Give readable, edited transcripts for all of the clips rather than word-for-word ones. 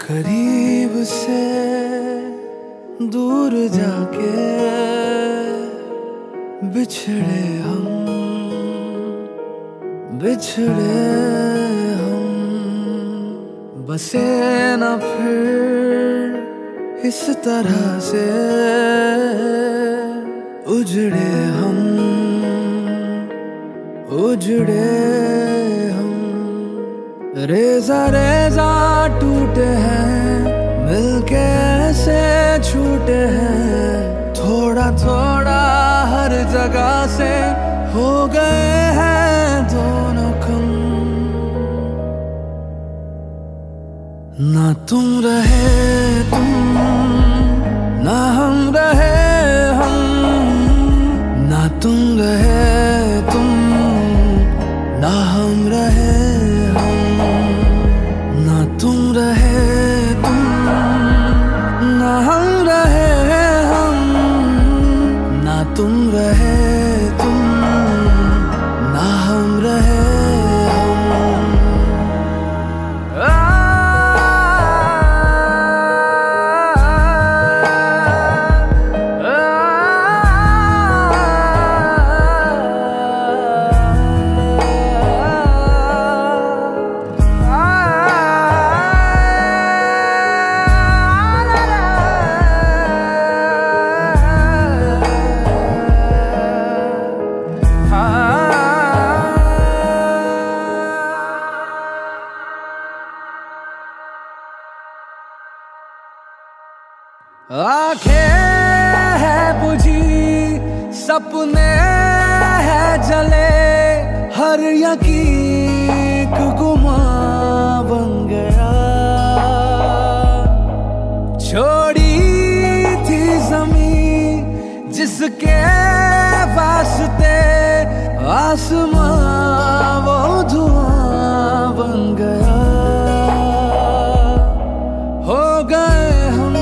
करीब से दूर जाके बिछड़े हम बसे न फिर इस तरह से उजड़े हम रेजा रेजा टूटे हैं मिलके ऐसे छूटे हैं थोड़ा थोड़ा हर जगह से हो गए हैं दोनों कम ना तुम रहे तुम ना हम रहे हम ना तुम रहे तुम ना हम रहे ना तुम रहे तुम ना हम रहे हम ना तुम रहे तुम ना हम रहे आंखें है बुझी सपने है जले हर यकीन गुमा बन गया छोड़ी थी ज़मीं जिसके वास्ते आसमां वो धुआं बन गया हो गए हम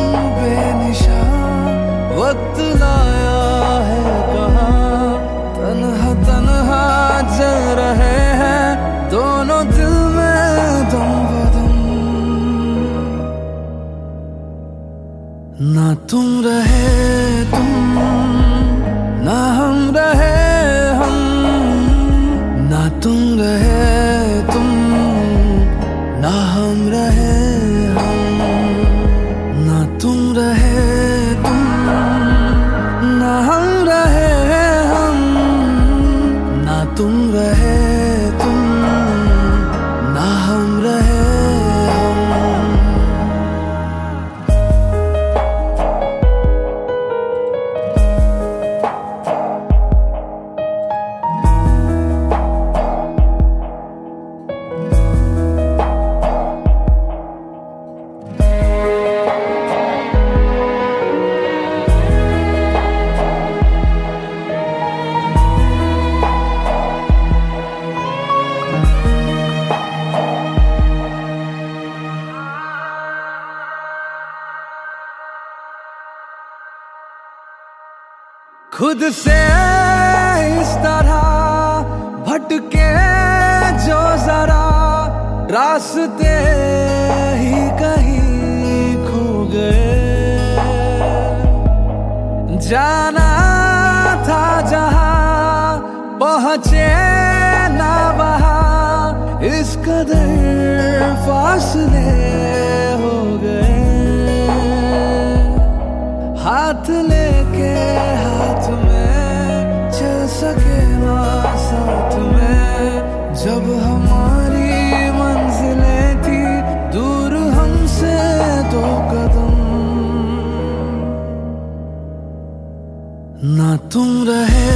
वक्त लाया है कहाँ तन्हा जल रहे हैं दोनों दिल में दम बदम ना तुम रहे तुम ना हम रहे हम ना तुम रहे तुम ना हम रहे हम ना तुम रहे तुम रहे तुम ना हम रहे खुद से इस तरह भटके जो जरा रास्ते ही कहीं खो गए जाना था जहां पहुंचे ना वहां इस कदर फासले हो गए हाथ लेके हाथ में चल सके ना साथ में जब हमारी मंजिलें थी दूर हमसे दो कदम ना तुम रहे